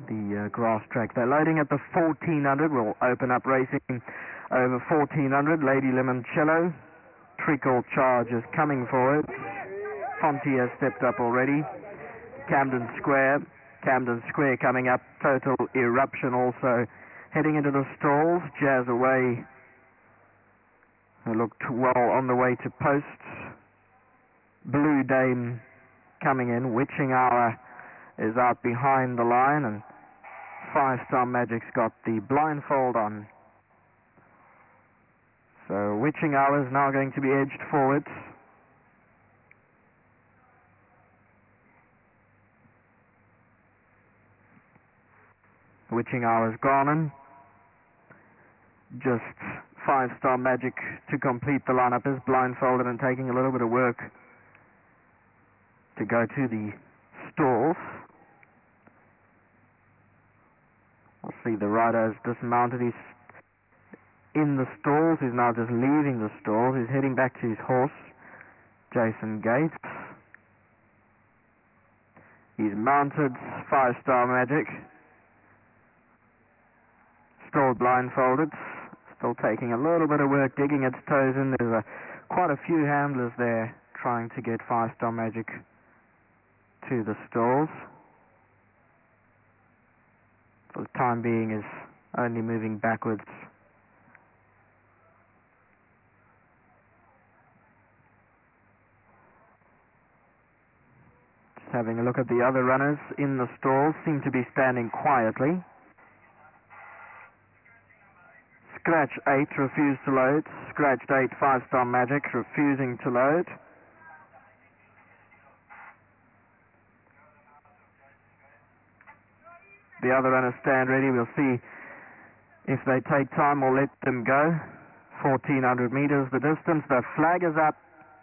the grass track. They're loading at the 1400. We'll open up racing over 1400. Lady Limoncello. Trickle Charge is coming forward. Fonty has stepped up already. Camden Square coming up. Total Eruption also heading into the stalls. Jazz Away, who looked well on the way to posts. Blue Dame coming in. Witching Hour is out behind the line, and Five Star Magic's got the blindfold on. So Witching Hour is now going to be edged forwards. Witching Hour has gone in. Just Five Star Magic to complete the lineup is blindfolded and taking a little bit of work to go to the stalls. We'll see the rider has dismounted. He's in the stalls. He's now just leaving the stalls. He's heading back to his horse, Jason Gates. He's mounted Five Star Magic. Still blindfolded. Still taking a little bit of work, digging its toes in. There's quite a few handlers there trying to get Five Star Magic to the stalls. For the time being is only moving backwards. Just having a look at the other runners in the stalls, seem to be standing quietly. Scratch 8 refused to load. Scratched 8 Five Star Magic refusing to load. The other runners stand ready. We'll see if they take time or let them go. 1400 meters the distance. The flag is up.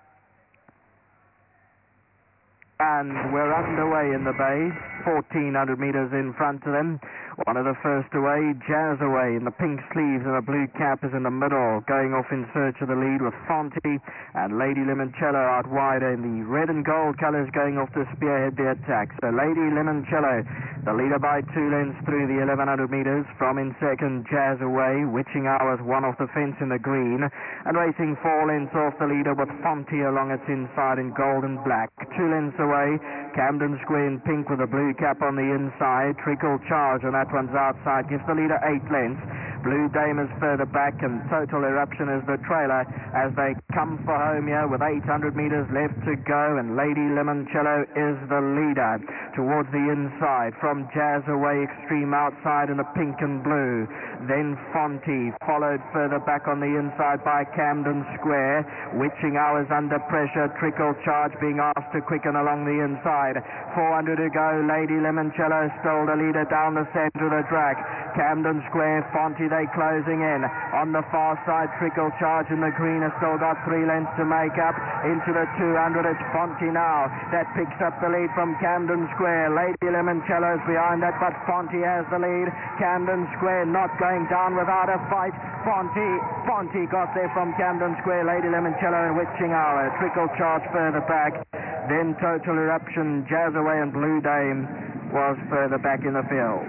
And we're underway in the bay. 1400 meters in front of them. One of the first away, Jazz Away in the pink sleeves and the blue cap is in the middle, going off in search of the lead with Fonty, and Lady Limoncello out wider in the red and gold colours going off to spearhead the attack. So Lady Limoncello, the leader by 2 lengths through the 1100 metres. From in second, Jazz Away. Witching Hours one off the fence in the green, and racing 4 lengths off the leader with Fonty along its inside in gold and black. 2 lengths away, Camden Square in pink with a blue cap on the inside. Trickle Charge on that one's outside, gives the leader 8 lengths. Blue Dame is further back, and Total Eruption is the trailer as they come for home here with 800 meters left to go, and Lady Limoncello is the leader. Towards the inside from Jazz Away, extreme outside in the pink and blue. Then Fonty, followed further back on the inside by Camden Square. Witching Hours under pressure. Trickle Charge being asked to quicken along the inside. 400 to go. Lady Limoncello still the leader down the centre of the track. Camden Square, Fonty, they closing in. On the far side, Trickle Charge in the green has still got 3 lengths to make up. Into the 200, it's Fonty now. That picks up the lead from Camden Square. Lady Limoncello's behind that, but Fonty has the lead. Camden Square not going down without a fight. Fonty got there from Camden Square. Lady Limoncello and Witching Hour. Trickle Charge further back. Then Total Eruption, Jazz Away and Blue Dame was further back in the field.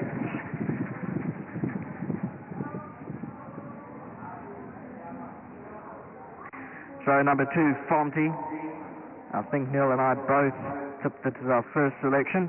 So number 2, Fonty. I think Neil and I both tipped it as our first selection.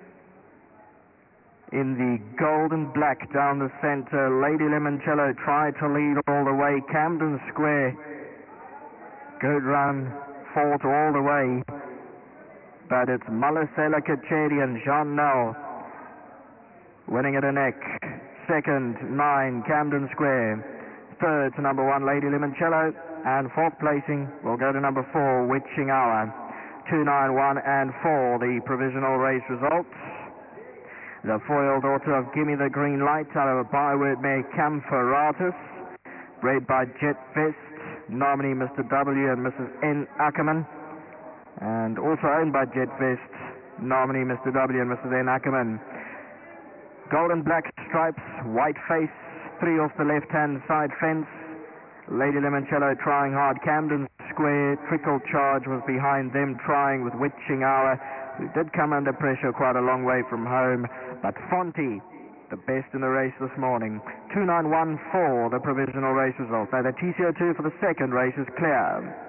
In the gold and black down the centre, Lady Limoncello tried to lead all the way. Camden Square, good run, fought all the way. But it's Malasela Kachedi and Jean Nel winning at a neck. Second, 9, Camden Square. Third to number 1, Lady Limoncello. And fourth placing will go to number 4, Witching Hour. 2, 9, 1 and 4, the provisional race results. The foiled daughter of Gimme the Green Light out of a byword mare Campharatus, bred by Jet Vest, nominee Mr. W and Mrs. N. Ackerman, and also owned by Jet Vest, nominee Mr. W and Mrs. N. Ackerman. Gold and black stripes, white face, 3 off the left-hand side fence. Lady Limoncello trying hard. Camden Square, Trickle Charge was behind them, trying with Witching Hour. who did come under pressure quite a long way from home, but Fonte, the best in the race this morning. 2:9:14, the provisional race result. Now the TCO2 for the second race is clear.